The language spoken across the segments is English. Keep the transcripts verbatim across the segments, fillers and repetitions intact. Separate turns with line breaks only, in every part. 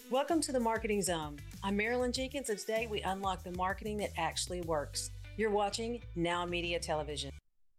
Welcome to the Marketing Zone. I'm Marilyn Jenkins, and today we unlock the marketing that actually works. You're watching Now Media Television.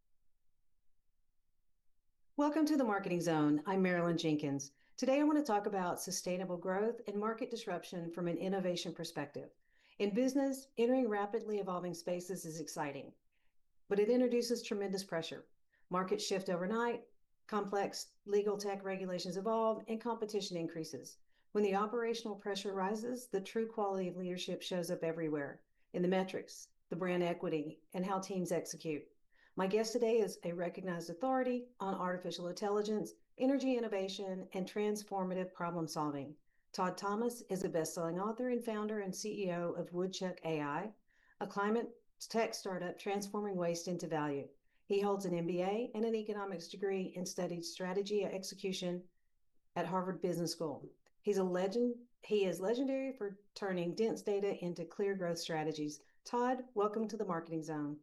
Welcome to the Marketing Zone. I'm Marilyn Jenkins. Today I want to talk about sustainable growth and market disruption from an innovation perspective. In business, entering rapidly evolving spaces is exciting, but it introduces tremendous pressure. Markets shift overnight, complex legal tech regulations evolve, and competition increases. When the operational pressure rises, the true quality of leadership shows up everywhere, in the metrics, the brand equity, and how teams execute. My guest today is a recognized authority on artificial intelligence, energy innovation, and transformative problem solving. Todd Thomas is a best-selling author and founder and C E O of Woodchuck A I, a climate tech startup transforming waste into value. He holds an M B A and an economics degree and studied strategy execution at Harvard Business School. He's a legend. He is legendary for turning dense data into clear growth strategies. Todd, welcome to the Marketing Zone.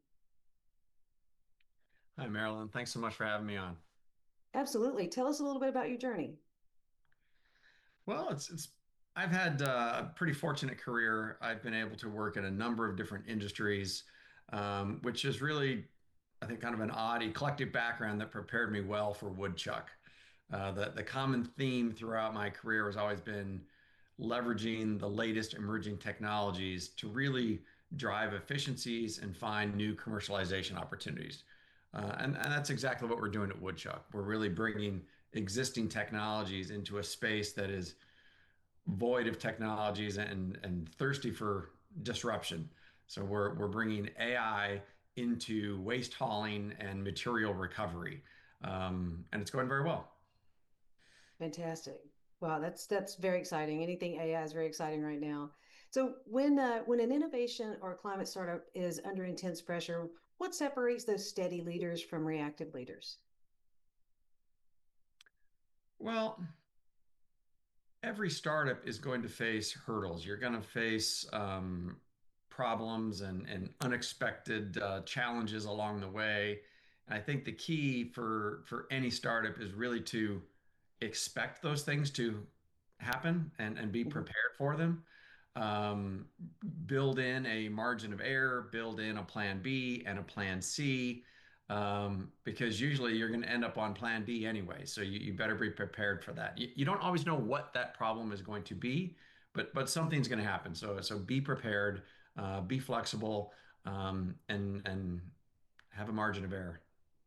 Hi, Marilyn. Thanks so much for having me on.
Absolutely. Tell us a little bit about your journey.
Well, it's it's I've had uh, a pretty fortunate career. I've been able to work in a number of different industries, um, which is really, I think, kind of an odd eclectic background that prepared me well for Woodchuck. Uh, the the common theme throughout my career has always been leveraging the latest emerging technologies to really drive efficiencies and find new commercialization opportunities. Uh, and, and that's exactly what we're doing at Woodchuck. We're really bringing existing technologies into a space that is void of technologies and and thirsty for disruption. So we're we're bringing A I into waste hauling and material recovery, um, and it's going very well.
Fantastic. Wow, that's that's very exciting. Anything A I is very exciting right now. So when uh, when an innovation or a climate startup is under intense pressure, what separates those steady leaders from reactive leaders?
Well, every startup is going to face hurdles. You're going to face um, problems and, and unexpected uh, challenges along the way. And I think the key for for any startup is really to expect those things to happen and, and be
Mhm.
prepared for them. Um, Build in a margin of error, build in a plan B and a plan C, um, because usually you're going to end up on plan D anyway. So you, you better be prepared for that. You, you don't always know what that problem is going to be, but but something's going to happen. So so be prepared, uh, be flexible, um, and and have a margin of error.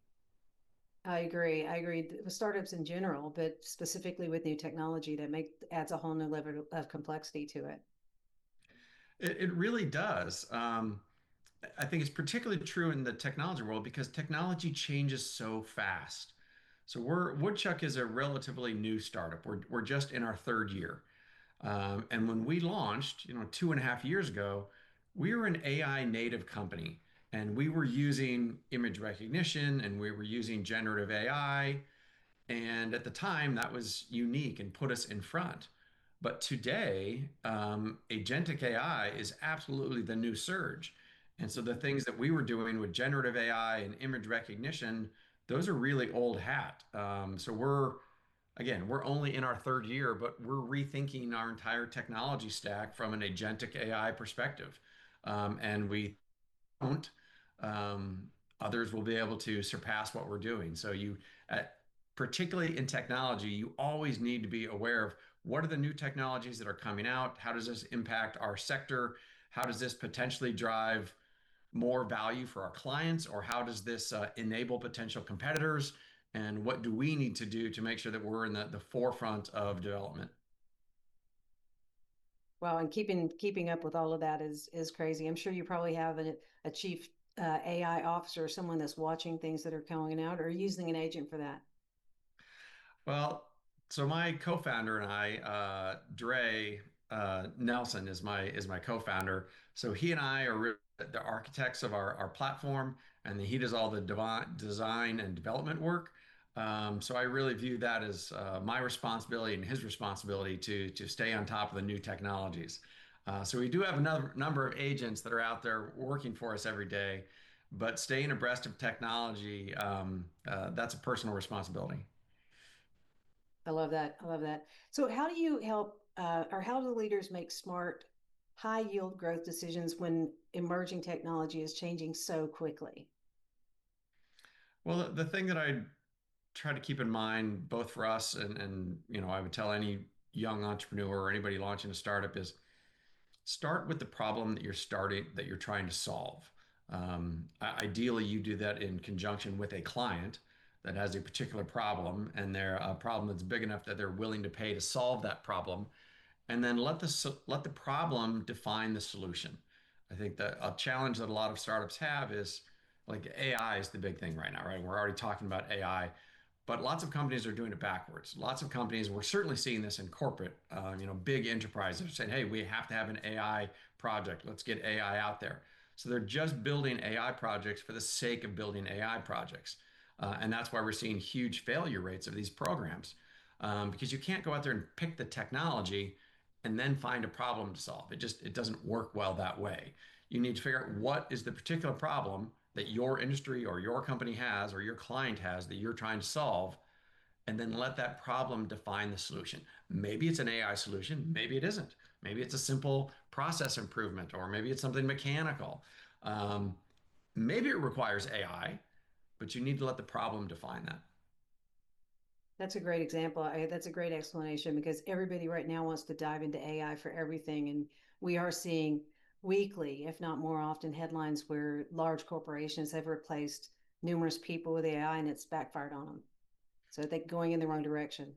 I agree. I agree with startups in general, but specifically with new technology that make adds a whole new level of complexity to it.
It, it really does. Um, I think it's particularly true in the technology world because technology changes so fast. So we're Woodchuck is a relatively new startup. We're we're just in our third year. Um, and when we launched, you know, two and a half years ago, we were an A I native company and we were using image recognition and we were using generative A I. And at the time, that was unique and put us in front. But today, um, agentic A I is absolutely the new surge. And so the things that we were doing with generative A I and image recognition, those are really old hat. Um, so we're, again, we're only in our third year, but we're rethinking our entire technology stack from an agentic A I perspective. Um, and we don't, um, others will be able to surpass what we're doing. So you, uh, particularly in technology, you always need to be aware of what are the new technologies that are coming out? How does this impact our sector? How does this potentially drive more value for our clients? Or how does this uh, enable potential competitors? And what do we need to do to make sure that we're in the, the forefront of development?
Well, and keeping keeping up with all of that is is crazy. I'm sure you probably have a, a chief uh, A I officer, someone that's watching things that are going out or using an agent for that.
Well, so my co-founder and I, uh, Dre uh, Nelson is my is my co-founder. So he and I are really the architects of our, our platform, and he does all the devi- design and development work. Um, so I really view that as uh, my responsibility and his responsibility to to stay on top of the new technologies. Uh, so we do have another number of agents that are out there working for us every day, but staying abreast of technology, um, uh, that's a personal responsibility.
I love that. I love that. So, how do you help uh, or how do leaders make smart, high yield growth decisions when emerging technology is changing so quickly?
Well, the, the thing that I try to keep in mind, both for us and, and, you know, I would tell any young entrepreneur or anybody launching a startup is start with the problem that you're starting, that you're trying to solve. Um, ideally, you do that in conjunction with a client that has a particular problem and they're a problem that's big enough that they're willing to pay to solve that problem, and then let the let the problem define the solution. I think that a challenge that a lot of startups have is like A I is the big thing right now, right? We're already talking about A I, but lots of companies are doing it backwards. Lots of companies, we're certainly seeing this in corporate, uh, you know, big enterprises are saying, hey, we have to have an A I project. Let's get A I out there. So they're just building A I projects for the sake of building A I projects. Uh, and that's why we're seeing huge failure rates of these programs, um, because you can't go out there and pick the technology and then find a problem to solve. It just it doesn't work well that way. You need to figure out what is the particular problem that your industry or your company has or your client has that you're trying to solve, and then let that problem define the solution. Maybe it's an A I solution, maybe it isn't. Maybe it's a simple process improvement, or maybe it's something mechanical. Um, maybe it requires A I, but you need to let the problem define that.
That's a great example. I, that's a great explanation because everybody right now wants to dive into A I for everything. And we are seeing weekly, if not more often, headlines where large corporations have replaced numerous people with A I and it's backfired on them. So I think going in the wrong direction.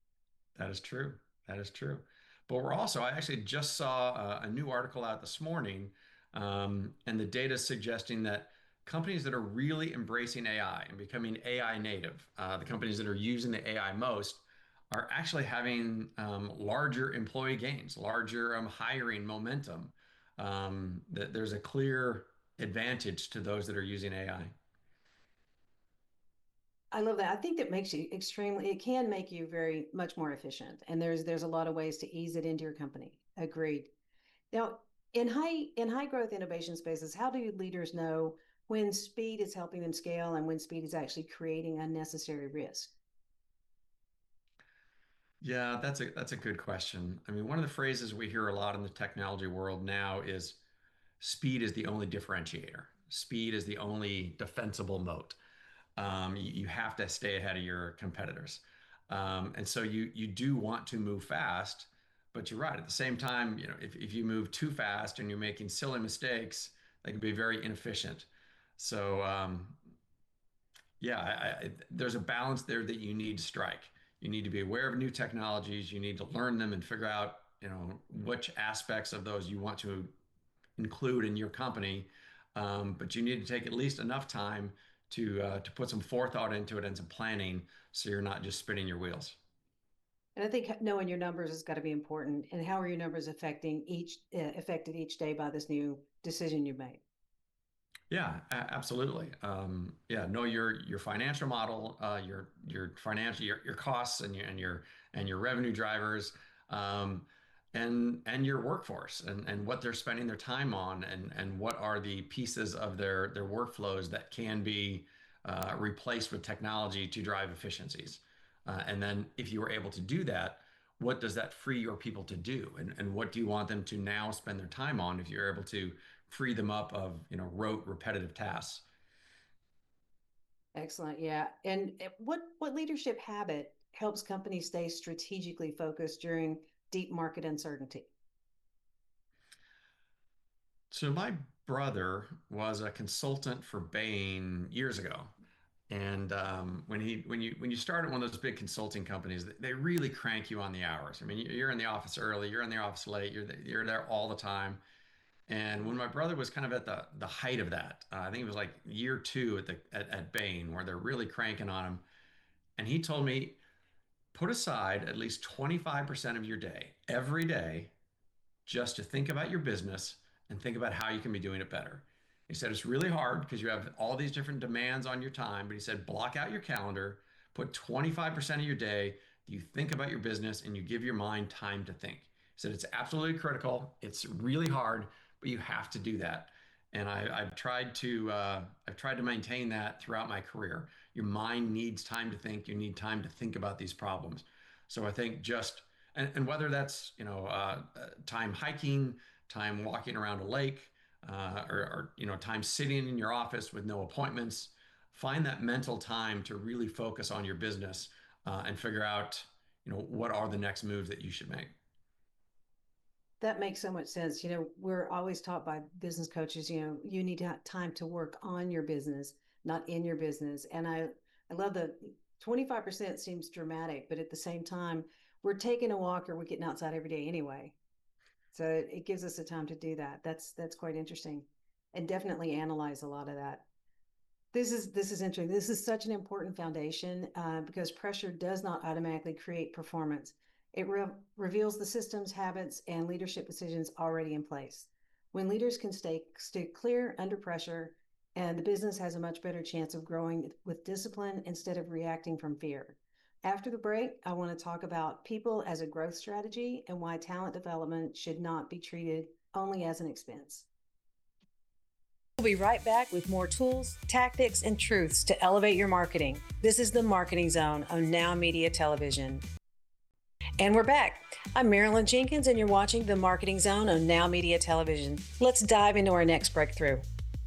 That is true. That is true. But we're also, I actually just saw a, a new article out this morning, um, and the data is suggesting that companies that are really embracing A I and becoming A I native, uh, the companies that are using the A I most, are actually having um, larger employee gains, larger um, hiring momentum. Um, that there's a clear advantage to those that are using A I.
I love that. I think that makes you extremely, it can make you very much more efficient. And there's there's a lot of ways to ease it into your company. Agreed. Now, in high in high growth innovation spaces, how do leaders know when speed is helping them scale and when speed is actually creating unnecessary risk?
Yeah, that's a that's a good question. I mean, one of the phrases we hear a lot in the technology world now is speed is the only differentiator. Speed is the only defensible moat. Um, you, you have to stay ahead of your competitors. Um, and so you you do want to move fast, but you're right. At the same time, you know, if, if you move too fast and you're making silly mistakes, they can be very inefficient. So um, yeah, I, I, there's a balance there that you need to strike. You need to be aware of new technologies. You need to learn them and figure out, you know, which aspects of those you want to include in your company. Um, but you need to take at least enough time to uh, to put some forethought into it and some planning, so you're not just spinning your wheels.
And I think knowing your numbers has got to be important. And how are your numbers affecting each uh, affected each day by this new decision you made?
Yeah, a- absolutely. Um, yeah, know your your financial model, uh, your your financial your, your costs and your and your and your revenue drivers, um, and and your workforce and and what they're spending their time on, and and what are the pieces of their their workflows that can be uh, replaced with technology to drive efficiencies. Uh, and then if you were able to do that, what does that free your people to do, and and what do you want them to now spend their time on if you're able to free them up of, you know, rote repetitive tasks?
Excellent. Yeah. And uh, what what leadership habit helps companies stay strategically focused during deep market uncertainty?
So my brother was a consultant for Bain years ago. And um, when he when you when you start at one of those big consulting companies, they really crank you on the hours. I mean, you're in the office early, you're in the office late, you're you're there all the time. And when my brother was kind of at the the height of that, uh, I think it was like year two at the at, at Bain, where they're really cranking on him. And he told me, put aside at least twenty-five percent of your day every day just to think about your business and think about how you can be doing it better. He said it's really hard because you have all these different demands on your time, but he said block out your calendar, put twenty-five percent of your day, you think about your business and you give your mind time to think. He said it's absolutely critical. It's really hard, but you have to do that. And I, I've tried to uh, I've tried to maintain that throughout my career. Your mind needs time to think. You need time to think about these problems. So I think just and, and whether that's, you know, uh, uh, time hiking, time walking around a lake, uh, or, or, you know, time sitting in your office with no appointments, find that mental time to really focus on your business, uh, and figure out, you know, what are the next moves that you should make.
That makes so much sense. You know, we're always taught by business coaches, you know, you need to have time to work on your business, not in your business. And I, I love the twenty-five percent seems dramatic, but at the same time, we're taking a walk or we're getting outside every day anyway. So it, it gives us the time to do that. That's that's quite interesting. And definitely analyze a lot of that. This is this is interesting. This is such an important foundation uh, because pressure does not automatically create performance. It re- reveals the systems, habits, and leadership decisions already in place. When leaders can stay stay clear under pressure, and the business has a much better chance of growing with discipline instead of reacting from fear. After the break, I want to talk about people as a growth strategy and why talent development should not be treated only as an expense. We'll be right back with more tools, tactics, and truths to elevate your marketing. This is the Marketing Zone on Now Media Television. And we're back. I'm Marilyn Jenkins, and you're watching the Marketing Zone on Now Media Television. Let's dive into our next breakthrough.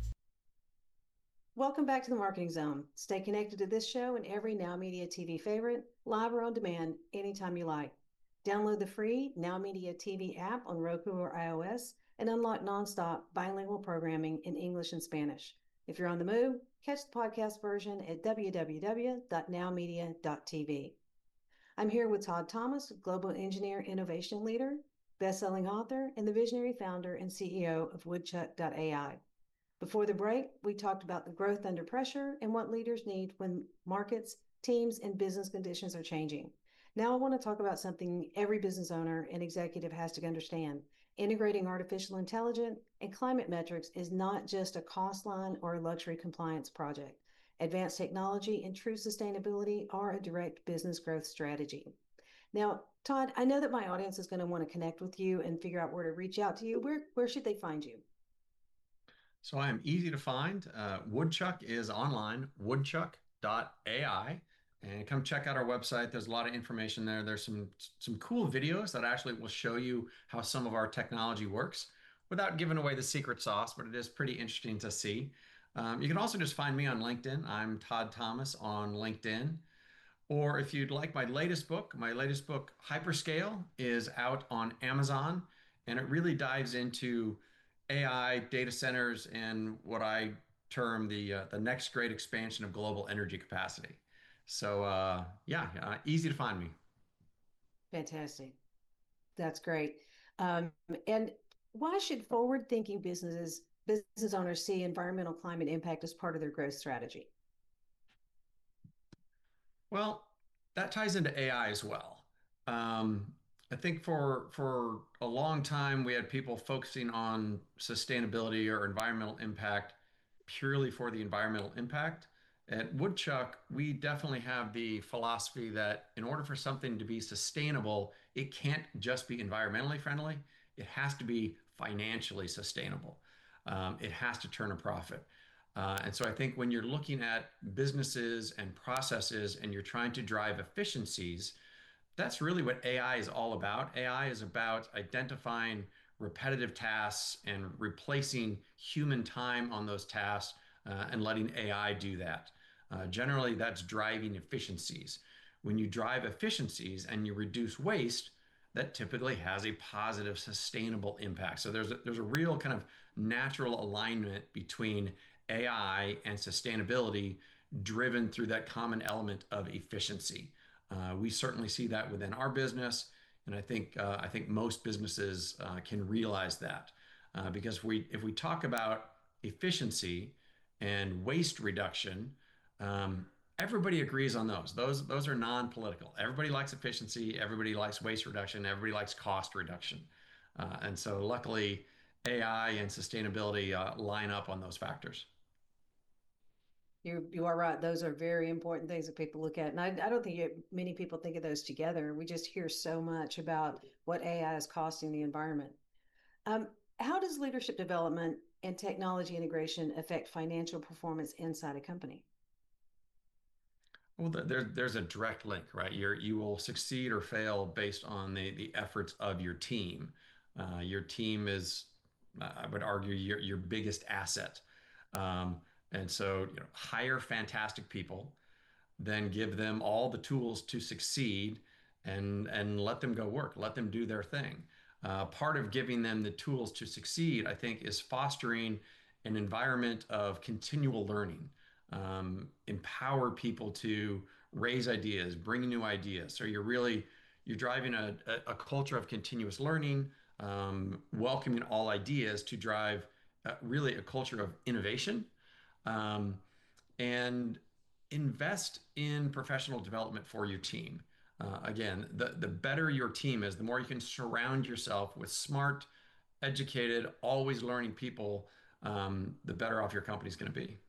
Welcome back to the Marketing Zone. Stay connected to this show and every Now Media T V favorite, live or on demand, anytime you like. Download the free Now Media T V app on Roku or iOS and unlock nonstop bilingual programming in English and Spanish. If you're on the move, catch the podcast version at w w w dot now media dot t v. I'm here with Todd Thomas, Global Engineer Innovation Leader, best-selling author, and the visionary founder and C E O of Woodchuck dot A I. Before the break, we talked about the growth under pressure and what leaders need when markets, teams, and business conditions are changing. Now I want to talk about something every business owner and executive has to understand. Integrating artificial intelligence and climate metrics is not just a cost line or a luxury compliance project. Advanced technology and true sustainability are a direct business growth strategy. Now, Todd, I know that my audience is going to want to connect with you and figure out where to reach out to you. Where, where should they find you?
So I am easy to find. Uh, Woodchuck is online, woodchuck dot A I. And come check out our website. There's a lot of information there. There's some some cool videos that actually will show you how some of our technology works without giving away the secret sauce, but it is pretty interesting to see. Um, you can also just find me on LinkedIn. I'm Todd Thomas on LinkedIn. Or if you'd like my latest book, my latest book, Hyperscale, is out on Amazon, and it really dives into A I, data centers, and what I term the uh, the next great expansion of global energy capacity. So uh, yeah, uh, easy to find me.
Fantastic. That's great. Um, and why should forward-thinking businesses, business owners see environmental climate impact as part of their growth strategy?
Well, that ties into A I as well. Um, I think for for a long time we had people focusing on sustainability or environmental impact purely for the environmental impact. At Woodchuck, we definitely have the philosophy that in order for something to be sustainable, it can't just be environmentally friendly. It has to be financially sustainable. Um, it has to turn a profit. Uh, and so I think when you're looking at businesses and processes and you're trying to drive efficiencies, that's really what A I is all about. A I is about identifying repetitive tasks and replacing human time on those tasks, uh, and letting A I do that. Uh, generally, that's driving efficiencies. When you drive efficiencies and you reduce waste, that typically has a positive, sustainable impact. So there's a, there's a real kind of natural alignment between A I and sustainability driven through that common element of efficiency. Uh, we certainly see that within our business, and I think uh, I think most businesses uh, can realize that, uh, because if we if we talk about efficiency and waste reduction, um, everybody agrees on those. Those those are non-political. Everybody likes efficiency. Everybody likes waste reduction. Everybody likes cost reduction, uh, and so luckily, A I and sustainability uh, line up on those factors.
You you are right. Those are very important things that people look at, and I, I don't think it, many people think of those together. We just hear so much about what A I is costing the environment. Um, how does leadership development and technology integration affect financial performance inside a company?
Well, th- there, there's a direct link, right? You're, you will succeed or fail based on the, the efforts of your team. Uh, your team is, I would argue, your, your biggest asset. Um, and so, you know, hire fantastic people, then give them all the tools to succeed and and let them go work, let them do their thing. Uh, part of giving them the tools to succeed, I think, is fostering an environment of continual learning. Um, empower people to raise ideas, bring new ideas. So you're really you're driving a, a, a culture of continuous learning, um, welcoming all ideas to drive uh, really a culture of innovation. Um, and invest in professional development for your team. Uh, again, the, the better your team is, the more you can surround yourself with smart, educated, always learning people, um, the better off your company is going to be.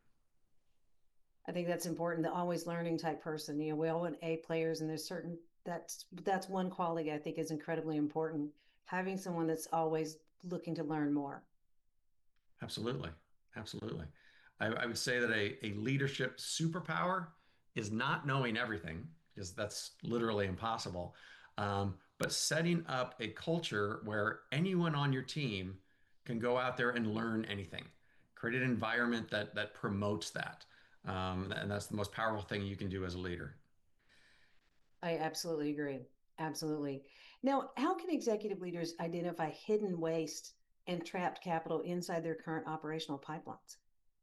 I think that's important. The always learning type person. You know, we all want A players, and there's certain that's that's one quality I think is incredibly important. Having someone that's always looking to learn more.
Absolutely. Absolutely. I, I would say that a, a leadership superpower is not knowing everything, because that's literally impossible. Um, but setting up a culture where anyone on your team can go out there and learn anything. Create an environment that that promotes that. Um, and that's the most powerful thing you can do as a leader.
I absolutely agree. Absolutely. Now, how can executive leaders identify hidden waste and trapped capital inside their current operational pipelines?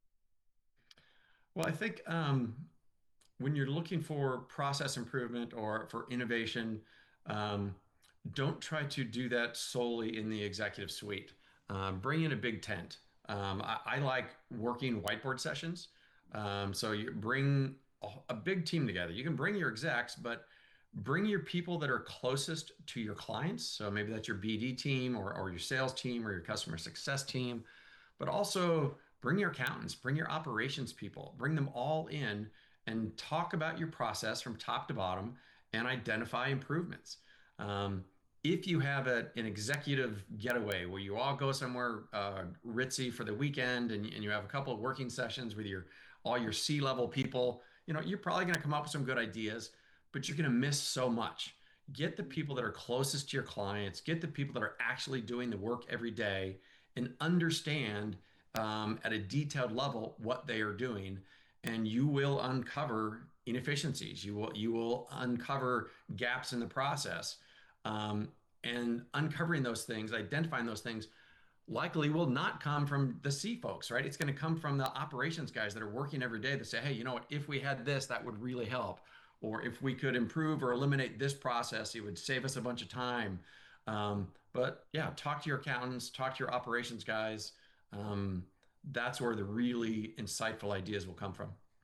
Well, I think um, when you're looking for process improvement or for innovation, um, don't try to do that solely in the executive suite. Um, bring in a big tent. Um, I, I like working whiteboard sessions. Um, so you bring a, a big team together. You can bring your execs, but bring your people that are closest to your clients. So maybe that's your B D team or, or your sales team or your customer success team, but also bring your accountants, bring your operations people, bring them all in and talk about your process from top to bottom and identify improvements. Um, if you have a, an executive getaway where you all go somewhere uh, ritzy for the weekend and, and you have a couple of working sessions with your all your C-level people, you know, you're probably going to come up with some good ideas, but you're going to miss so much. Get the people that are closest to your clients, get the people that are actually doing the work every day, and understand um, at a detailed level what they are doing, and you will uncover inefficiencies. You will you will uncover gaps in the process, um, and uncovering those things, identifying those things, likely will not come from the C folks, right? It's going to come from the operations guys that are working every day that say, hey, you know what? If we had this, that would really help. Or if we could improve or eliminate this process, it would save us a bunch of time. Um, but yeah, talk to your accountants, talk to your operations guys. Um, that's where the really insightful ideas will come from.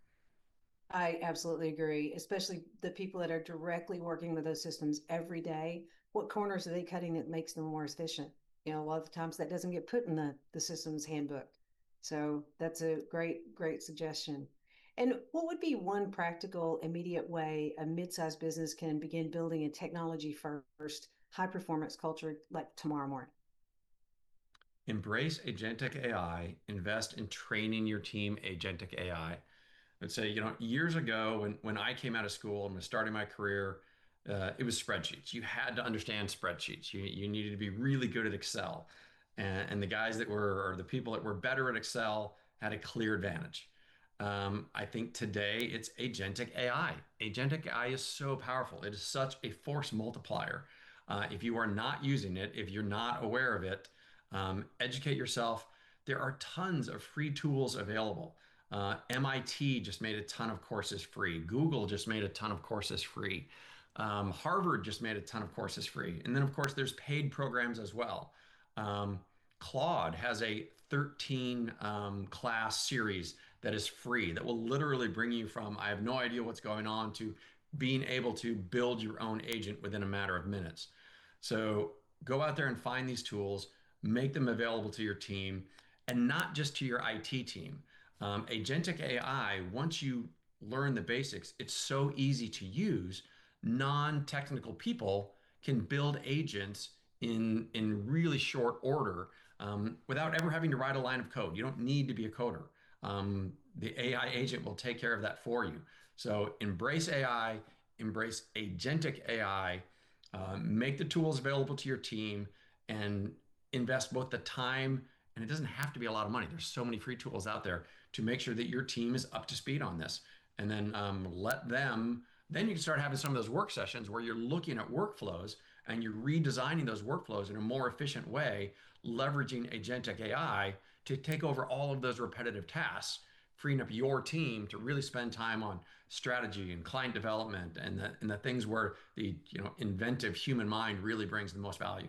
I absolutely agree, especially the people that are directly working with those systems every day. What corners are they cutting that makes them more efficient? You know, a lot of the times that doesn't get put in the, the system's handbook. So that's a great, great suggestion. And what would be one practical, immediate way a mid-sized business can begin building a technology first, high performance culture like tomorrow morning?
Embrace agentic A I, invest in training your team agentic A I. I'd say, you know, years ago when when I came out of school and was starting my career, uh, it was spreadsheets. You had to understand spreadsheets. You you needed to be really good at Excel, and, and the guys that were or the people that were better at Excel had a clear advantage. Um, I think today it's agentic A I. Agentic A I is so powerful. It is such a force multiplier. Uh, if you are not using it, if you're not aware of it, um, educate yourself. There are tons of free tools available. Uh, M I T just made a ton of courses free. Google just made a ton of courses free. Um, Harvard just made a ton of courses free. And then, of course, there's paid programs as well. Um, Claude has a thirteen um, class series that is free that will literally bring you from I have no idea what's going on to being able to build your own agent within a matter of minutes. So go out there and find these tools, make them available to your team, and not just to your I T team. Um, agentic A I, once you learn the basics, it's so easy to use. Non-technical people can build agents in in really short order um, without ever having to write a line of code. You don't need to be a coder. Um, the A I agent will take care of that for you. So embrace A I, embrace agentic A I, uh, make the tools available to your team, and invest both the time, and it doesn't have to be a lot of money. There's so many free tools out there to make sure that your team is up to speed on this. And then um, let them, then you can start having some of those work sessions where you're looking at workflows and you're redesigning those workflows in a more efficient way, leveraging agentic A I to take over all of those repetitive tasks, freeing up your team to really spend time on strategy and client development and the, and the things where the you know inventive human mind really brings the most value.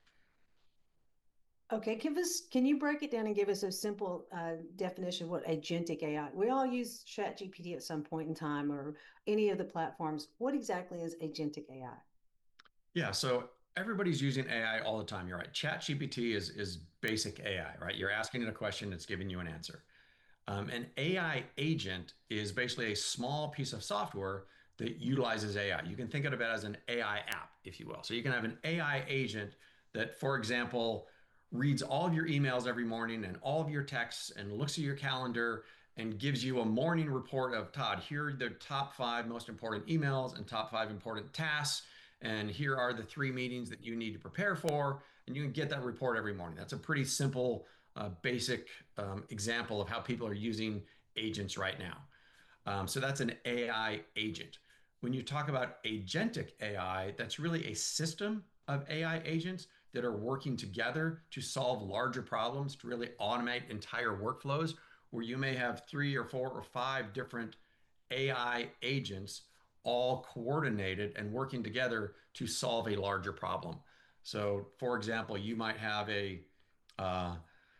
Okay, give us, can you break it down and give us a simple uh, definition of what agentic A I? We all use ChatGPT at some point in time or any of the platforms. What exactly is agentic A I?
Yeah, so everybody's using A I all the time. You're right. ChatGPT is is basic A I, right? You're asking it a question, it's giving you an answer. Um, an A I agent is basically a small piece of software that utilizes A I. You can think of it as an A I app, if you will. So you can have an A I agent that, for example, reads all of your emails every morning and all of your texts and looks at your calendar and gives you a morning report of Todd, here are the top five most important emails and top five important tasks. And here are the three meetings that you need to prepare for. And you can get that report every morning. That's a pretty simple uh, basic um, example of how people are using agents right now. Um, so that's an A I agent. When you talk about agentic A I, that's really a system of A I agents that are working together to solve larger problems, to really automate entire workflows, where you may have three or four or five different A I agents all coordinated and working together to solve a larger problem. So, for example, you might have a uh,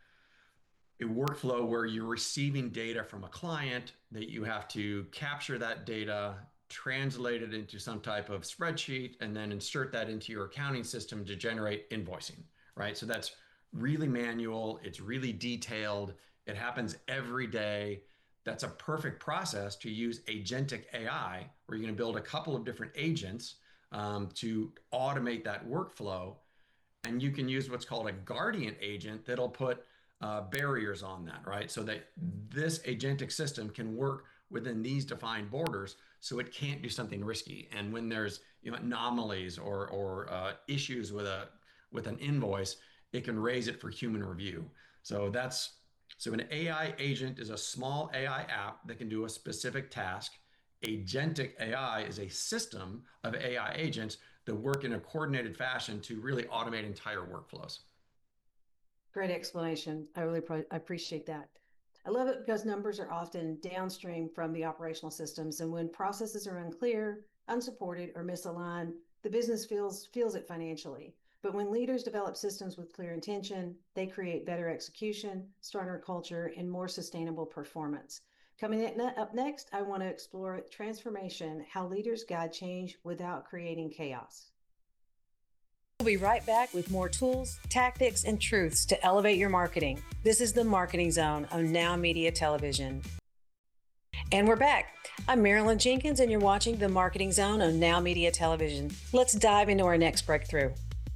a workflow where you're receiving data from a client that you have to capture that data, translate it into some type of spreadsheet, and then insert that into your accounting system to generate invoicing, right? So that's really manual, it's really detailed, it happens every day. That's a perfect process to use agentic A I, where you're going to build a couple of different agents um, to automate that workflow, and you can use what's called a guardian agent that'll put uh, barriers on that, right? So that this agentic system can work within these defined borders, so it can't do something risky. And when there's you know anomalies or or uh, issues with a with an invoice, it can raise it for human review. So that's so an A I agent is a small A I app that can do a specific task. Agentic A I is a system of A I agents that work in a coordinated fashion to really automate entire workflows.
Great explanation. I really pro- I appreciate that. I love it because numbers are often downstream from the operational systems, and when processes are unclear, unsupported, or misaligned, the business feels feels it financially. But when leaders develop systems with clear intention, they create better execution, stronger culture, and more sustainable performance. Coming up next, I want to explore transformation, how leaders guide change without creating chaos. We'll be right back with more tools, tactics, and truths to elevate your marketing. This is the Marketing Zone on Now Media Television. And we're back. I'm Marilyn Jenkins, and you're watching the Marketing Zone on Now Media Television. Let's dive into our next breakthrough.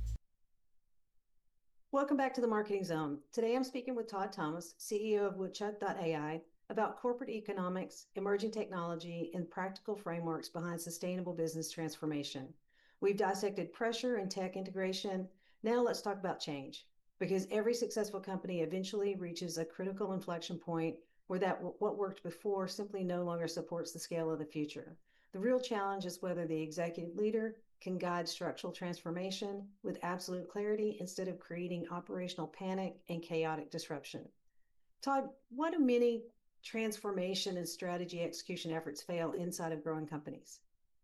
Welcome back to the Marketing Zone. Today I'm speaking with Todd Thomas, C E O of Woodchuck dot A I, about corporate economics, emerging technology, and practical frameworks behind sustainable business transformation. We've dissected pressure and tech integration. Now let's talk about change, because every successful company eventually reaches a critical inflection point where that what worked before simply no longer supports the scale of the future. The real challenge is whether the executive leader can guide structural transformation with absolute clarity instead of creating operational panic and chaotic disruption. Todd, why do many transformation and strategy execution efforts fail inside of growing companies?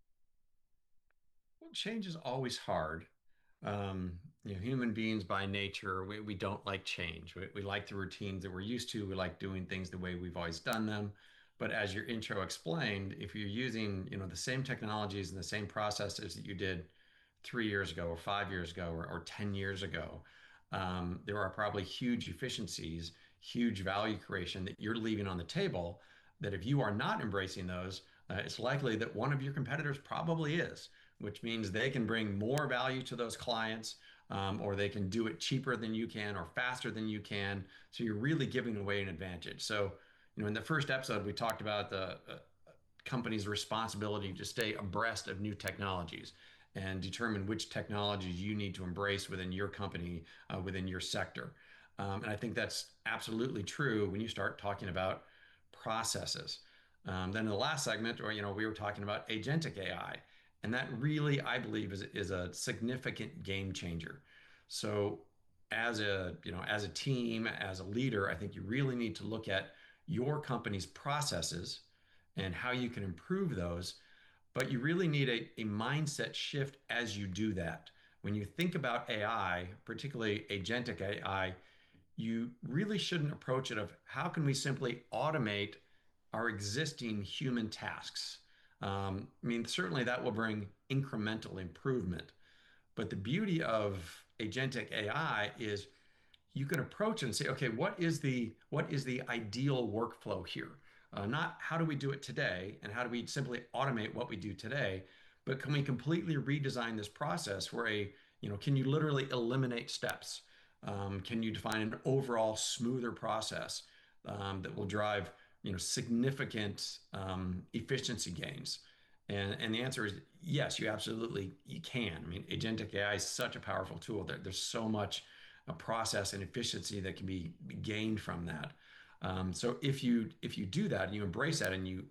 Well, change is always hard. Um, you know, human beings by nature, we, we don't like change. We, we like the routines that we're used to. We like doing things the way we've always done them. But as your intro explained, if you're using, you know, the same technologies and the same processes that you did three years ago or five years ago or, or ten years ago, um, there are probably huge efficiencies, huge value creation that you're leaving on the table that if you are not embracing those, uh, it's likely that one of your competitors probably is, which means they can bring more value to those clients, um, or they can do it cheaper than you can or faster than you can. So you're really giving away an advantage. So, you know, in the first episode, we talked about the uh, company's responsibility to stay abreast of new technologies and determine which technologies you need to embrace within your company, uh, within your sector. Um, and I think that's absolutely true when you start talking about processes. Um, then in the last segment, or you know, we were talking about agentic A I, and that really, I believe, is is a significant game changer. So, as a you know, as a team, as a leader, I think you really need to look at your company's processes and how you can improve those. But you really need a, a mindset shift as you do that. When you think about A I, particularly agentic A I, you really shouldn't approach it of how can we simply automate our existing human tasks. Um, I mean, certainly that will bring incremental improvement. But the beauty of agentic A I is you can approach it and say, okay, what is the what is the ideal workflow here? Uh, not how do we do it today and how do we simply automate what we do today, but can we completely redesign this process where a, you know, can you literally eliminate steps? Um, can you define an overall smoother process um, that will drive, you know, significant um, efficiency gains? And, and the answer is yes, you absolutely you can. I mean, agentic A I is such a powerful tool. There, there's so much uh, process and efficiency that can be gained from that. Um, so if you if you do that and you embrace that and you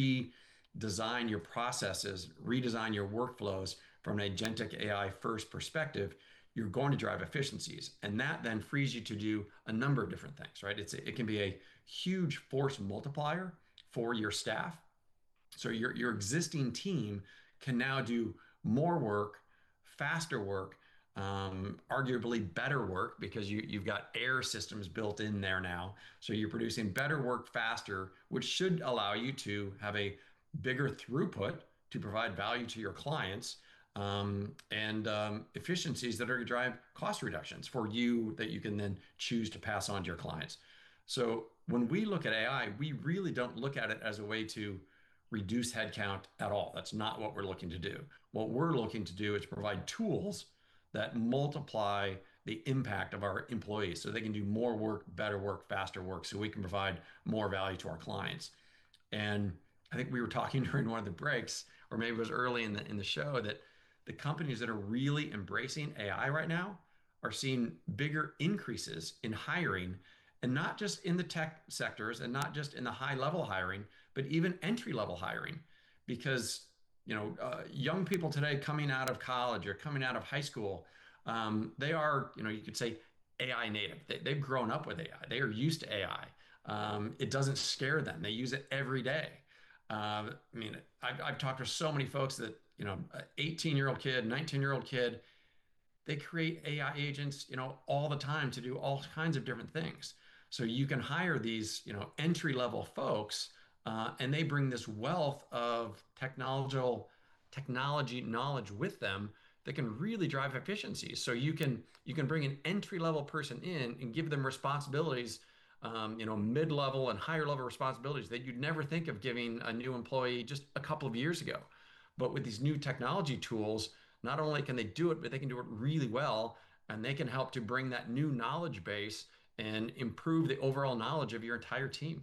redesign your processes, redesign your workflows from an agentic A I first perspective, you're going to drive efficiencies, and that then frees you to do a number of different things. Right? It's a, it can be a huge force multiplier for your staff. So your your existing team can now do more work, faster work, um, arguably better work because you you've got air systems built in there now. So you're producing better work faster, which should allow you to have a bigger throughput to provide value to your clients. Um, and um, efficiencies that are going to drive cost reductions for you that you can then choose to pass on to your clients. So when we look at A I, we really don't look at it as a way to reduce headcount at all. That's not what we're looking to do. What we're looking to do is provide tools that multiply the impact of our employees so they can do more work, better work, faster work, so we can provide more value to our clients. And I think we were talking during one of the breaks, or maybe it was early in the in the show, that the companies that are really embracing A I right now are seeing bigger increases in hiring, and not just in the tech sectors and not just in the high level hiring, but even entry level hiring, because you know uh, young people today coming out of college or coming out of high school, um, they are, you know, you could say A I native. They, they've grown up with A I. They are used to A I. Um, it doesn't scare them. They use it every day. Uh, I mean, I've, I've talked to so many folks that, you know, eighteen year old kid, nineteen year old kid, they create A I agents, you know, all the time to do all kinds of different things. So you can hire these, you know, entry level folks, uh, and they bring this wealth of technological technology knowledge with them that can really drive efficiencies. So you can you can bring an entry level person in and give them responsibilities, um, you know, mid level and higher level responsibilities that you'd never think of giving a new employee just a couple of years ago. But with these new technology tools, not only can they do it, but they can do it really well, and they can help to bring that new knowledge base and improve the overall knowledge of your entire team.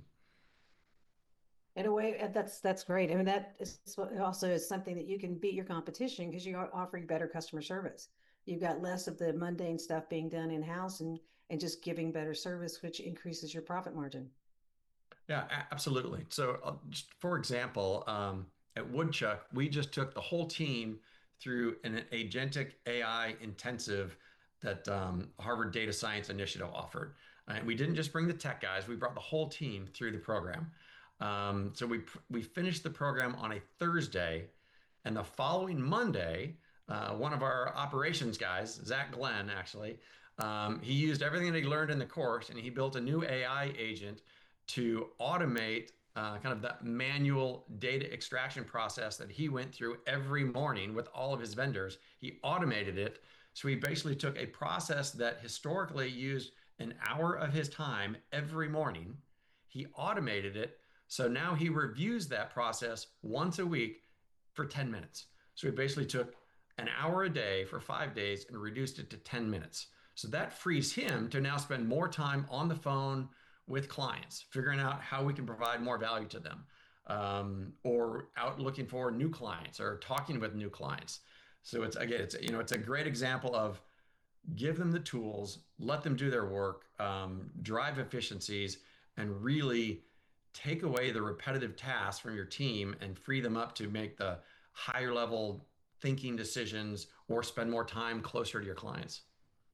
In a way, uh, that's that's great. I mean, that is also is something that you can beat your competition because you are offering better customer service. You've got less of the mundane stuff being done in house and and just giving better service, which increases your profit margin.
Yeah, a- absolutely. So, uh, just for example, um, at Woodchuck, we just took the whole team through an agentic A I intensive that um, Harvard Data Science Initiative offered. And we didn't just bring the tech guys; we brought the whole team through the program. Um, so we we finished the program on a Thursday, and the following Monday, uh, one of our operations guys, Zach Glenn, actually, um, he used everything that he learned in the course, and he built a new A I agent to automate uh, kind of that manual data extraction process that he went through every morning with all of his vendors. He automated it. So he basically took a process that historically used an hour of his time every morning. He automated it. So now he reviews that process once a week for ten minutes. So he basically took an hour a day for five days and reduced it to ten minutes. So that frees him to now spend more time on the phone with clients, figuring out how we can provide more value to them. um, or out looking for new clients or talking with new clients. So it's again, it's you know, it's a great example of give them the tools, let them do their work, um, drive efficiencies, and really take away the repetitive tasks from your team and free them up to make the higher level thinking decisions or spend more time closer to your clients.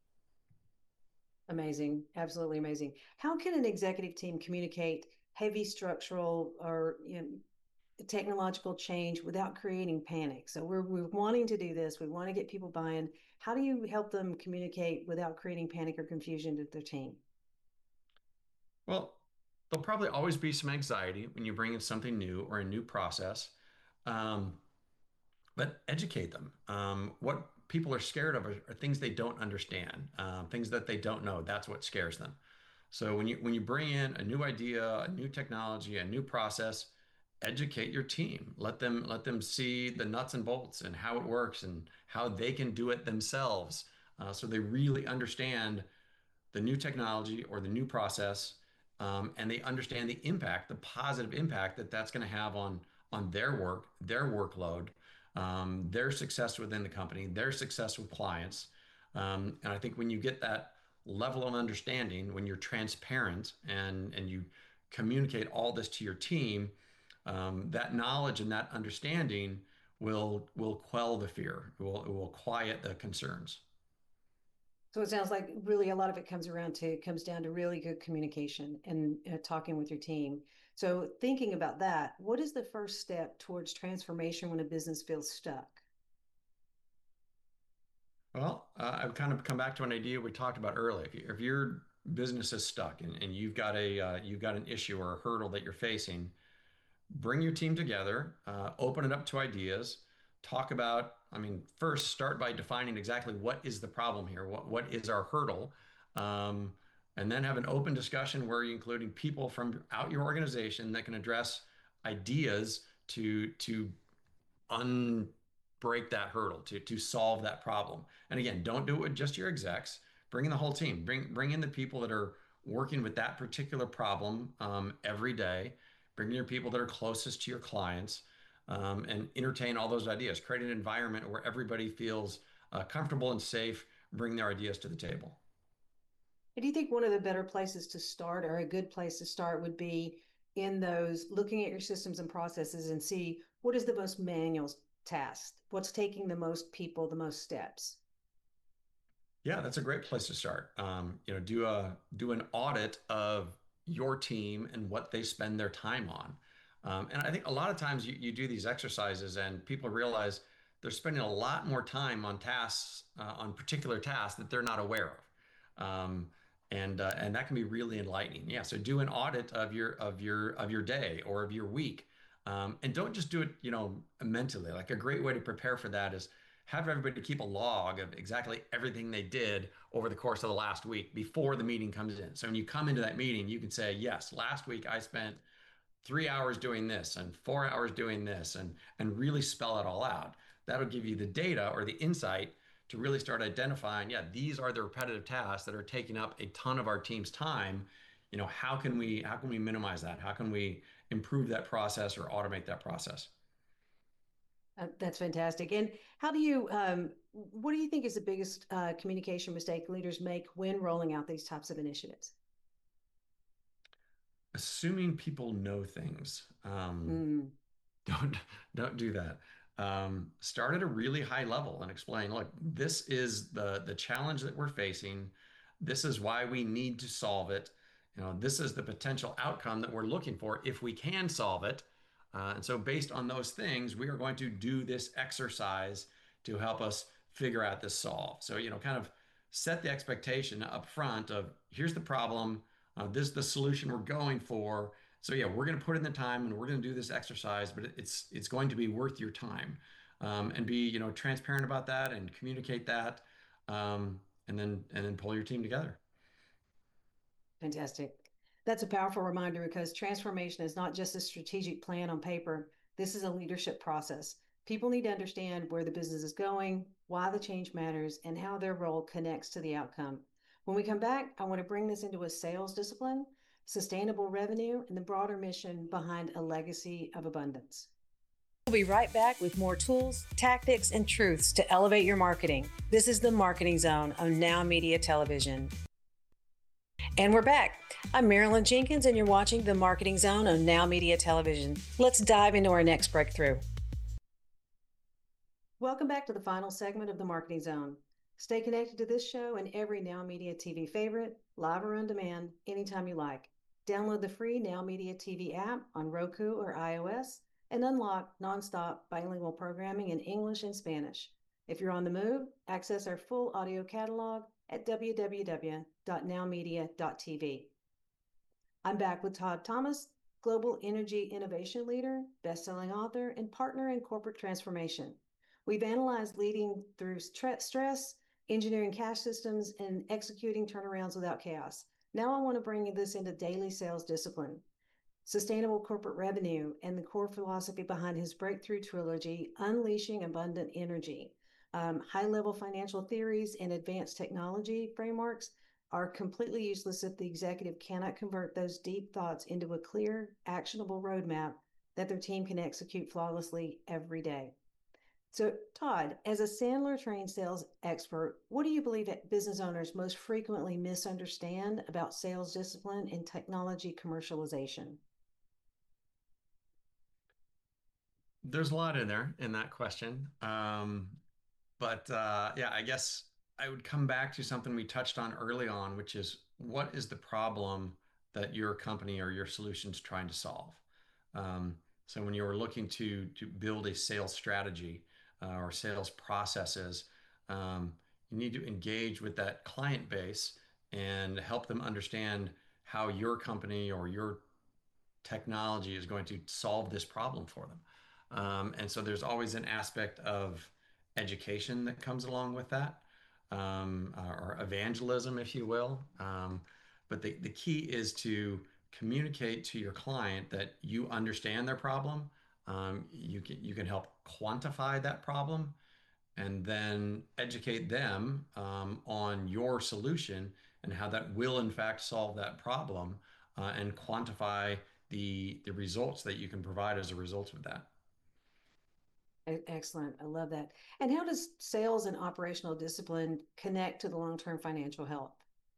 Amazing. Absolutely amazing. How can an executive team communicate heavy structural or you know, technological change without creating panic? So we're, we're wanting to do this. We want to get people buying. How do you help them communicate without creating panic or confusion to their team?
Well, there'll probably always be some anxiety when you bring in something new or a new process. Um, but educate them. Um, what people are scared of are, are things they don't understand, um, things that they don't know. That's what scares them. So when you when you bring in a new idea, a new technology, a new process, educate your team. Let them let them see the nuts and bolts and how it works and how they can do it themselves. Uh, so they really understand the new technology or the new process, um, and they understand the impact, the positive impact that that's going to have on on their work, their workload, um, their success within the company, their success with clients. Um, and I think when you get that level of understanding, when you're transparent and and you communicate all this to your team, um, that knowledge and that understanding will will quell the fear. It will it will quiet the concerns.
So it sounds like really a lot of it comes around to comes down to really good communication and uh, talking with your team. So thinking about that, what is the first step towards transformation when a business feels stuck?
Well, uh, I've kind of come back to an idea we talked about earlier. If, you, if your business is stuck and, and you've got a uh, you've got an issue or a hurdle that you're facing, bring your team together, uh, open it up to ideas, talk about. I mean, first start by defining exactly what is the problem here, what what is our hurdle, um, and then have an open discussion where you're including people from out your organization that can address ideas to to unbreak that hurdle to to solve that problem. And again, don't do it with just your execs. Bring in the whole team. Bring bring in the people that are working with that particular problem um, every day. Bring in your people that are closest to your clients, um, and entertain all those ideas. Create an environment where everybody feels uh, comfortable and safe. Bring their ideas to the table.
And do you think one of the better places to start or a good place to start would be in those looking at your systems and processes and see what is the most manual task? What's taking the most people, the most steps?
Yeah, that's a great place to start. Um, you know, do a do an audit of your team and what they spend their time on. Um, and I think a lot of times you, you do these exercises and people realize they're spending a lot more time on tasks, uh, on particular tasks that they're not aware of. Um, and uh, and that can be really enlightening. Yeah, so do an audit of your of your of your day or of your week. Um, and don't just do it, you know, mentally. Like a great way to prepare for that is have everybody keep a log of exactly everything they did over the course of the last week before the meeting comes in. So when you come into that meeting, you can say, yes, last week I spent three hours doing this and four hours doing this and, and really spell it all out. That'll give you the data or the insight to really start identifying, yeah, these are the repetitive tasks that are taking up a ton of our team's time. You know, how can we how can we minimize that? How can we improve that process or automate that process?
Uh, that's fantastic. And how do you, um, what do you think is the biggest uh, communication mistake leaders make when rolling out these types of initiatives?
Assuming people know things. Um,
Mm.
don't don't do that. Um, start at a really high level and explain, look, this is the the challenge that we're facing. This is why we need to solve it. You know, this is the potential outcome that we're looking for if we can solve it. Uh, and so based on those things, we are going to do this exercise to help us figure out this solve. So, you know, kind of set the expectation up front of here's the problem, uh, this is the solution we're going for. So yeah, we're going to put in the time and we're going to do this exercise, but it's it's going to be worth your time, um, and be you know transparent about that and communicate that, um, and then and then pull your team together.
Fantastic. That's a powerful reminder because transformation is not just a strategic plan on paper. This is a leadership process. People need to understand where the business is going, why the change matters, and how their role connects to the outcome. When we come back, I want to bring this into a sales discipline. sustainable revenue, and the broader mission behind a legacy of abundance.
We'll be right back with more tools, tactics, and truths to elevate your marketing. This is the Marketing Zone on Now Media Television. And we're back. I'm Marilyn Jenkins, and you're watching the Marketing Zone on Now Media Television. Let's dive into our next breakthrough.
Welcome back to the final segment of the Marketing Zone. Stay connected to this show and every Now Media T V favorite, live or on demand, anytime you like. Download the free Now Media T V app on Roku or iOS and unlock nonstop bilingual programming in English and Spanish. If you're on the move, access our full audio catalog at w w w dot now media dot t v. I'm back with Todd Thomas, Global Energy Innovation Leader, best-selling author, and partner in corporate transformation. We've analyzed leading through stress, engineering cash systems, and executing turnarounds without chaos. Now I want to bring this into daily sales discipline, sustainable corporate revenue, and the core philosophy behind his breakthrough trilogy, Unleashing Abundant Energy. Um, high-level financial theories and advanced technology frameworks are completely useless if the executive cannot convert those deep thoughts into a clear, actionable roadmap that their team can execute flawlessly every day. So, Todd, as a Sandler trained sales expert, what do you believe that business owners most frequently misunderstand about sales discipline and technology commercialization?
There's a lot in there in that question. Um, but uh, yeah, I guess I would come back to something we touched on early on, which is what is the problem that your company or your solution's trying to solve? Um, so when you're looking to to build a sales strategy uh, or sales processes, um, you need to engage with that client base and help them understand how your company or your technology is going to solve this problem for them. Um, and so there's always an aspect of education that comes along with that, um, or evangelism, if you will. Um, but the, the key is to communicate to your client that you understand their problem. Um, you can you can help quantify that problem, and then educate them um, on your solution and how that will in fact solve that problem, uh, and quantify the the results that you can provide as a result of that.
Excellent. I love that. And how does sales and operational discipline connect to the long-term financial health?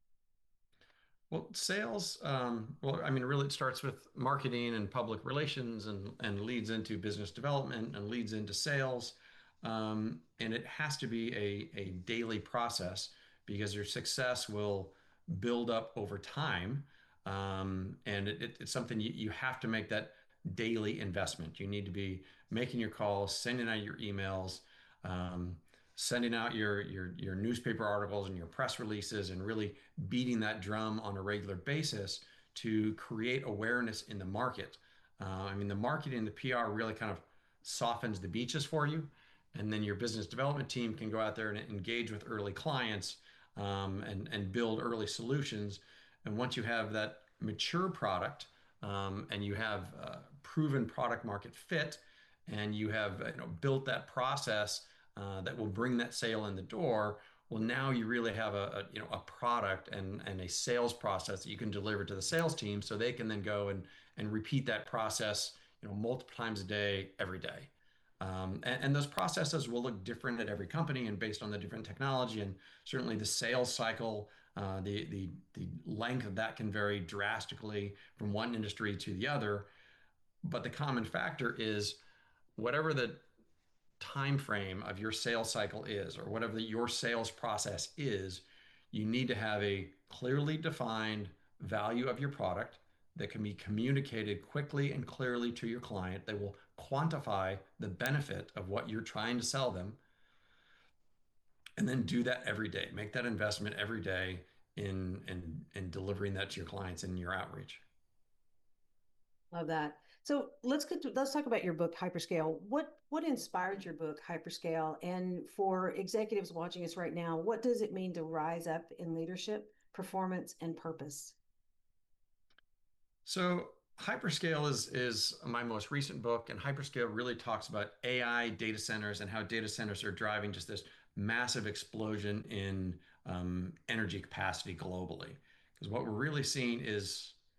Well, sales, um, well, I mean, really, it starts with marketing and public relations and, and leads into business development and leads into sales. Um, and it has to be a, a daily process because your success will build up over time. Um, and it, it, it's something you, you have to make that daily investment. You need to be making your calls, sending out your emails, um, sending out your, your, your newspaper articles and your press releases, and really beating that drum on a regular basis to create awareness in the market. Uh, I mean, the marketing and the P R really kind of softens the beaches for you. And then your business development team can go out there and engage with early clients, um, and, and build early solutions. And once you have that mature product, um, and you have uh, proven product market fit, and you have, you know, built that process uh, that will bring that sale in the door, well, now you really have a, a you know a product and and a sales process that you can deliver to the sales team, so they can then go and and repeat that process, you know multiple times a day, every day. Um, and, and those processes will look different at every company and based on the different technology, and certainly the sales cycle, uh, the the the length of that can vary drastically from one industry to the other. But the common factor is whatever the time frame of your sales cycle is, or whatever the, your sales process is, you need to have a clearly defined value of your product that can be communicated quickly and clearly to your client. They will quantify the benefit of what you're trying to sell them, and then do that every day. Make that investment every day in in in delivering that to your clients in your outreach.
Love that. So let's get to, let's talk about your book, Hyperscale. What what inspired your book, Hyperscale? And for executives watching us right now, what does it mean to rise up in leadership, performance, and purpose?
So Hyperscale is is my most recent book, and Hyperscale really talks about A I data centers and how data centers are driving just this massive explosion in um, energy capacity globally. Because what we're really seeing is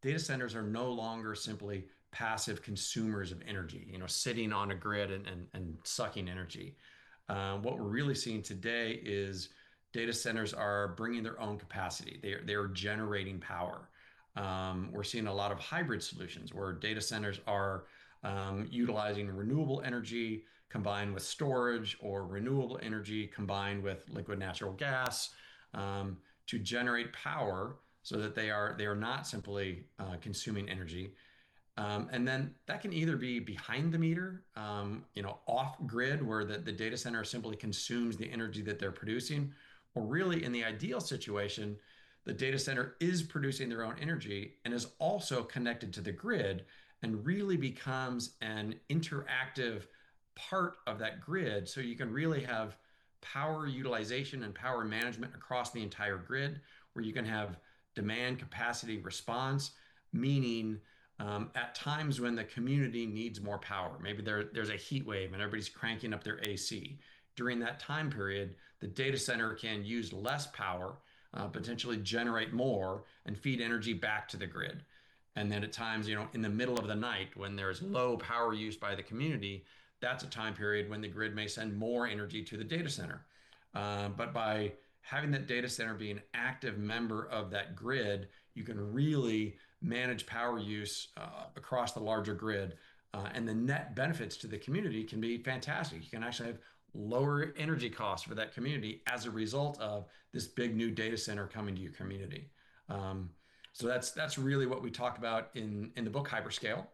data centers are no longer simply passive consumers of energy, you know, sitting on a grid and, and, and sucking energy. Uh, what we're really seeing today is data centers are bringing their own capacity. They are, they are generating power. Um, we're seeing a lot of hybrid solutions where data centers are um, utilizing renewable energy combined with storage or renewable energy combined with liquid natural gas um, to generate power so that they are they are not simply uh, consuming energy. Um, and then that can either be behind the meter, um, you know, off grid, where the, the data center simply consumes the energy that they're producing, or really in the ideal situation, the data center is producing their own energy and is also connected to the grid and really becomes an interactive part of that grid. So you can really have power utilization and power management across the entire grid, where you can have demand capacity response, meaning um, at times when the community needs more power. Maybe there, there's a heat wave and everybody's cranking up their A C. During that time period, the data center can use less power, uh, potentially generate more, and feed energy back to the grid. And then at times, you know, in the middle of the night when there's low power use by the community, that's a time period when the grid may send more energy to the data center. Uh, but by having that data center be an active member of that grid, you can really manage power use uh, across the larger grid. Uh, and the net benefits to the community can be fantastic. You can actually have lower energy costs for that community as a result of this big new data center coming to your community. Um, so that's that's really what we talk about in in the book Hyperscale,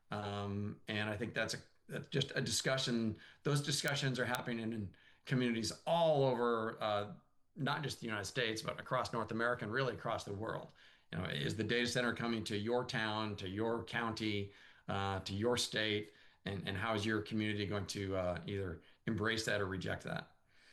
um, and I think that's a that's just a discussion. Those discussions are happening in, in communities all over, uh, not just the United States, but across North America and really across the world. You know, is the data center coming to your town, to your county, uh, to your state, and, and how is your community going to uh, either embrace that or reject that?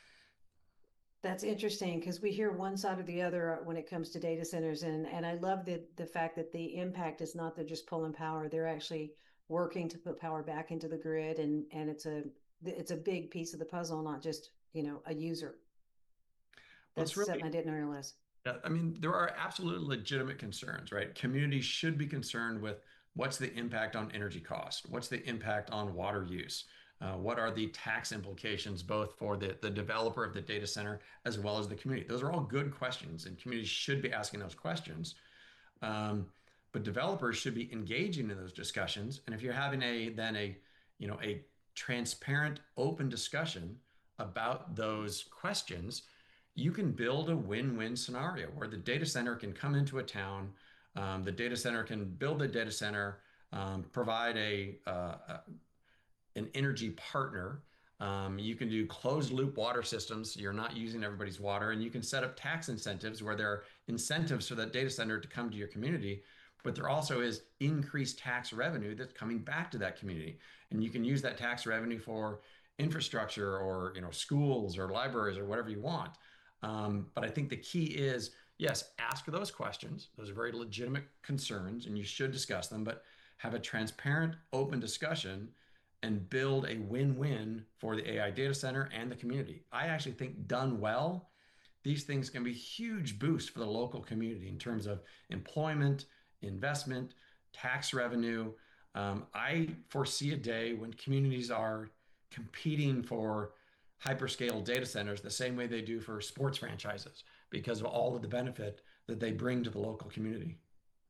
That's interesting because we hear one side or the other when it comes to data centers, and and I love the the fact that the impact is not they're just pulling power; they're actually working to put power back into the grid, and and it's a it's a big piece of the puzzle, not just you know a user.
Well, it's
That's something
really,
I didn't realize.
yeah, I mean, there are absolutely legitimate concerns, right? Communities should be concerned with what's the impact on energy cost? What's the impact on water use? Uh, what are the tax implications both for the, the developer of the data center as well as the community? Those are all good questions, and communities should be asking those questions. Um, but developers should be engaging in those discussions. And if you're having a then a you know a transparent, open discussion about those questions, you can build a win-win scenario where the data center can come into a town, um, the data center can build the data center, um, provide a, uh, a an energy partner. Um, you can do closed loop water systems. So you're not using everybody's water, and you can set up tax incentives where there are incentives for that data center to come to your community. But there also is increased tax revenue that's coming back to that community, and you can use that tax revenue for infrastructure or you know schools or libraries or whatever you want. Um, but I think the key is yes, ask those questions. Those are very legitimate concerns, and you should discuss them. But have a transparent, open discussion and build a win-win for the A I data center and the community. I actually think done well, these things can be huge boosts for the local community in terms of employment, investment, tax revenue. Um, I foresee a day when communities are competing for hyperscale data centers the same way they do for sports franchises because of all of the benefit that they bring to the local community.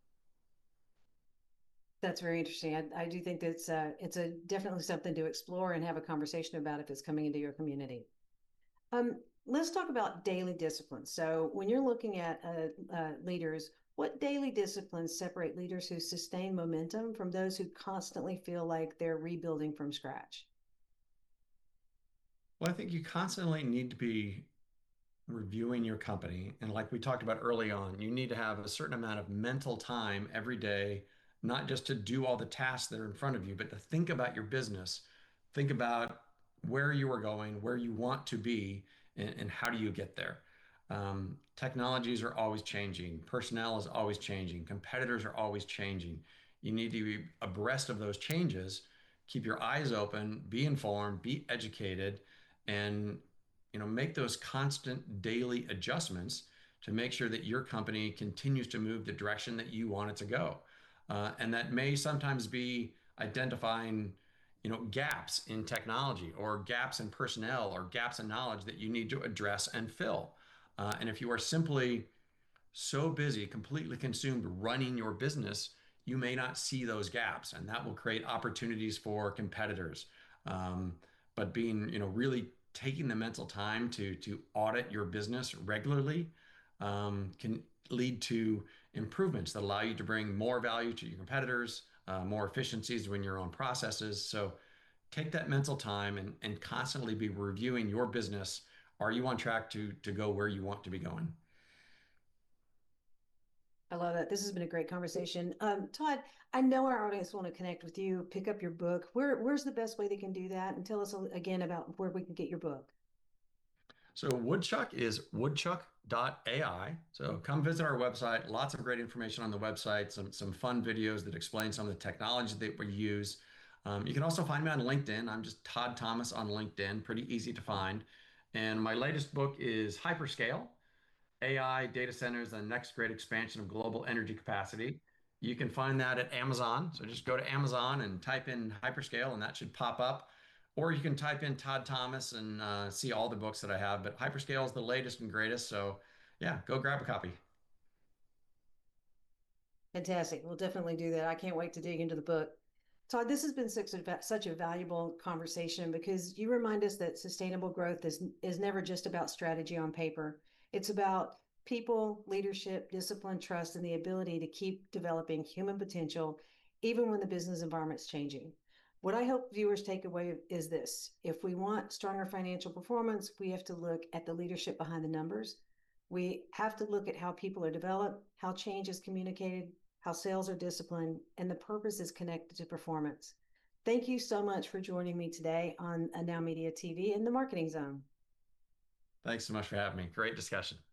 That's very interesting. I, I do think that's uh, it's a definitely something to explore and have a conversation about if it's coming into your community. Um, let's talk about daily disciplines. So when you're looking at uh, uh, leaders, what daily disciplines separate leaders who sustain momentum from those who constantly feel like they're rebuilding from scratch?
Well, I think you constantly need to be reviewing your company. And like we talked about early on, you need to have a certain amount of mental time every day, not just to do all the tasks that are in front of you, but to think about your business, think about where you are going, where you want to be, and, and how do you get there. Um, technologies are always changing, personnel is always changing, competitors are always changing. You need to be abreast of those changes, keep your eyes open, be informed, be educated, and you know make those constant daily adjustments to make sure that your company continues to move the direction that you want it to go. Uh, and that may sometimes be identifying, you know, gaps in technology or gaps in personnel or gaps in knowledge that you need to address and fill. Uh, and if you are simply so busy, completely consumed running your business, you may not see those gaps, and that will create opportunities for competitors. Um, but being, you know, really taking the mental time to to audit your business regularly um, can lead to improvements that allow you to bring more value to your competitors, uh, more efficiencies in your own processes. So take that mental time and, and constantly be reviewing your business. Are you on track to to go where you want to be going?
I love that. This has been a great conversation. Um, Todd, I know our audience want to connect with you, pick up your book. Where, where's the best way they can do that? And tell us again about where we can get your book.
So Woodchuck is woodchuck dot A I. So come visit our website. Lots of great information on the website, some, some fun videos that explain some of the technology that we use. Um, you can also find me on LinkedIn. I'm just Todd Thomas on LinkedIn, pretty easy to find. And my latest book is Hyperscale, A I, data centers, and the next great expansion of global energy capacity. You can find that at Amazon. So just go to Amazon and type in hyperscale, and that should pop up. Or you can type in Todd Thomas and uh, see all the books that I have. But hyperscale is the latest and greatest. So yeah, go grab a copy.
Fantastic. We'll definitely do that. I can't wait to dig into the book. Todd, this has been such a, such a valuable conversation because you remind us that sustainable growth is, is never just about strategy on paper. It's about people, leadership, discipline, trust, and the ability to keep developing human potential, even when the business environment's changing. What I hope viewers take away is this. If we want stronger financial performance, we have to look at the leadership behind the numbers. We have to look at how people are developed, how change is communicated, how sales are disciplined, and the purpose is connected to performance. Thank you so much for joining me today on Now Media T V in the Marketing Zone.
Thanks so much for having me. Great discussion.